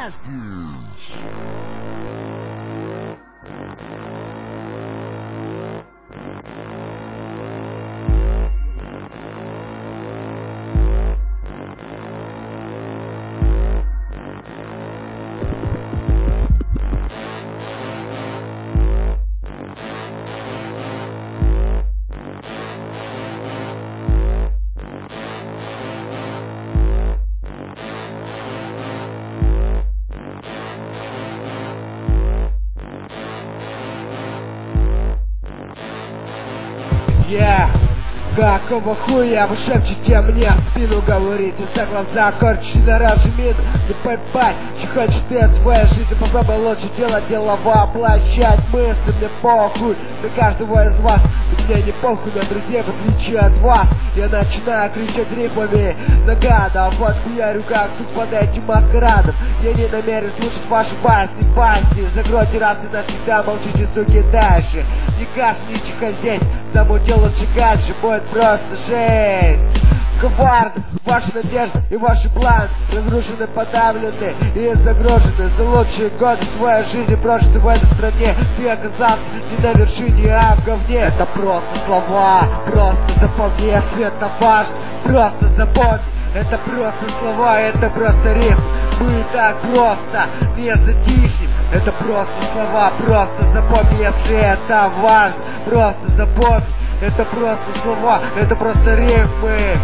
Какого хуя вы шепчете мне в спину, говорите за глаза, корчите на мин. Не поймать, что хочешь ты от своей жизни. Попробуй лучше делать дело, воплощать мысли. Мне похуй на каждого из вас, и мне не похуй на друзей, в отличие от вас. Я начинаю кричать рифмами нагада, вот хуярю как тут под этим маскарадом. Я не намерен слушать ваши басни, закройте раз и навсегда, молчите, суки, дальше. Не кашляйте здесь, замутил лучше гаджи, будет просто жесть. Ковард, ваши надежды и ваши планы разрушены, подавлены и загружены. За лучшие годы своей жизни прожиты в этой стране ты оказался не на вершине, а в говне. Это просто слова, просто запомни, если это важно, просто запомни. Это просто слова, это просто рифм. Мы так просто не затихнем. Это просто слова, просто запомни, если это важно, просто запомни. Это просто слова, это просто рифмы.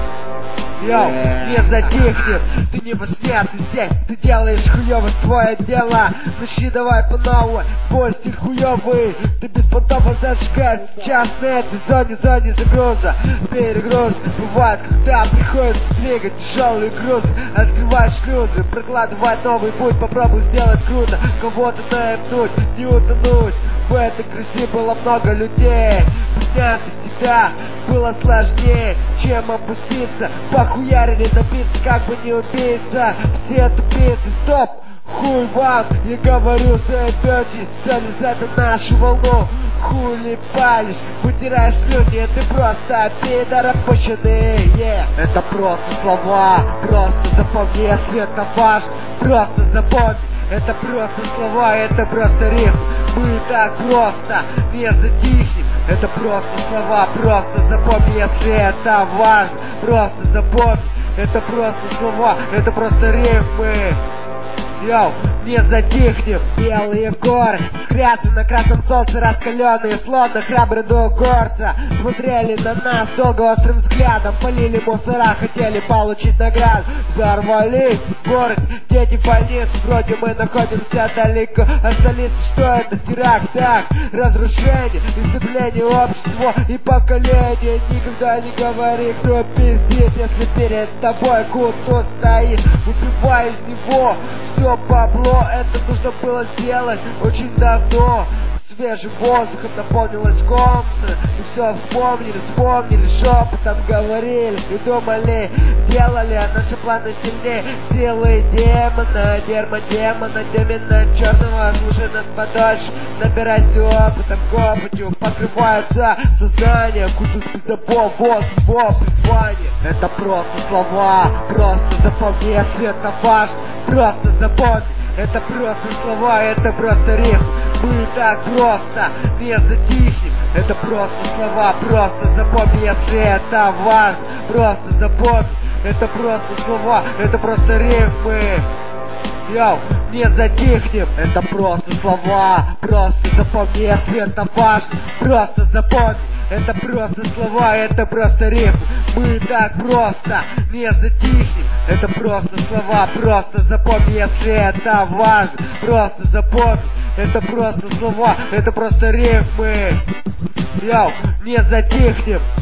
Йоу, не затихнем, ты не во сне, ты здесь, ты делаешь хуёво твое дело. Начни давай по новой, твой стиль хуёвый. Ты без понтов зажигаешь сейчас на этой зоне загруза. Перегруз бывает, когда приходится двигать тяжелый груз. Открывать шлюзы, прокладывать новый путь, попробуй сделать круто. Кого-то наебнуть, не утонуть. В этой крысе было много людей. Подняться с тебя было сложнее, чем опуститься. Похуярили добиться, как бы не убийца. Все тупицы, стоп, хуй вам. Я говорю, заебётесь, залезать на нашу волну. Хули палишь, вытираешь слюни, ты просто пидор опущенный, yeah. Это просто слова, просто запомни, если это важно, просто запомни. Это просто слова, это просто рифм. Мы так просто не затихнем. Это просто слова, просто запомни, если это важно, просто запомни. Это просто слова, это просто рифмы. Йоу, не затихнем. Белые горы, скрятся на красном солнце, раскаленные, словно храбрый дух горца. Смотрели на нас долго острым взглядом, полили мусора, хотели получить награду. Взорвались в городе, дети в больнице, вроде мы находимся далеко от столицы. Что это теракт, так, разрушение, истребление общества и поколения. Никогда не говори, кто пиздит, если перед тобой кут-тут стоит. Убивай из него все бабло, это нужно было сделать очень давно. Свежим воздухом наполнилась комната, и все вспомнили, шепотом говорили и думали, делали, а наши планы сильнее. Силы демона, дермодемона, демона черного, слушай нас подольше, набирайся опытом, копотью, покрывается сознание, кучу спидобов, вот его призвание. Это просто слова, просто запомни, если это важно, просто запомни. Это просто слова, это просто рифм. Мы так просто не затихнем. Это просто слова, просто запомни, если это важно, просто запомни. Это просто слова, это просто рифмы. Йоу, не затихнем. Это просто слова, просто запомни, если это важно, просто запомни. Это просто слова, это просто рифм. Мы так просто не затихнем. Это просто слова, просто запомни, если это важно, просто запомни. Это просто слова, это просто рифмы. Йоу, не затихнем.